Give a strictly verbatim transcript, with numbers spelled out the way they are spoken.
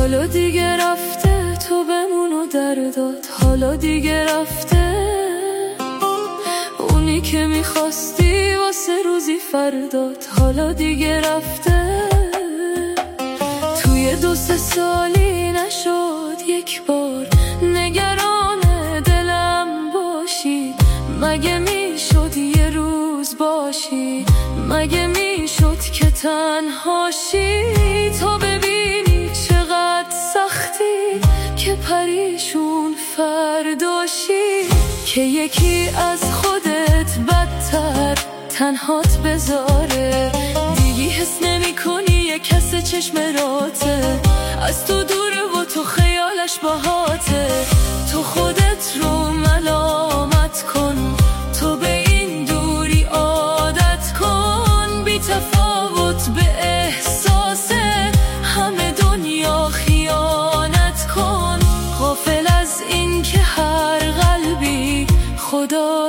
حالا دیگه رفته، تو بمونو دردات حالا دیگه رفته. اونی که میخواستی واسه روزی فردات حالا دیگه رفته. توی دو سه سالی نشد یک بار نگران دلم باشی. مگه میشد یه روز باشی؟ مگه میشد که تنهاشی؟ تو ببینی چقدر سختی که پریشون فرداشی، که یکی از خودت بدتر تنهات بذاره. دیگه حس نمی کنی یه کس چشم راته از تو دوره و تو خیالش باهاته. تو خودت رو ملامت کن، تو به این دوری عادت کن. بی تفاوت به احساس همه دنیا خیانت کن. غافل از این که هر قلبی خدا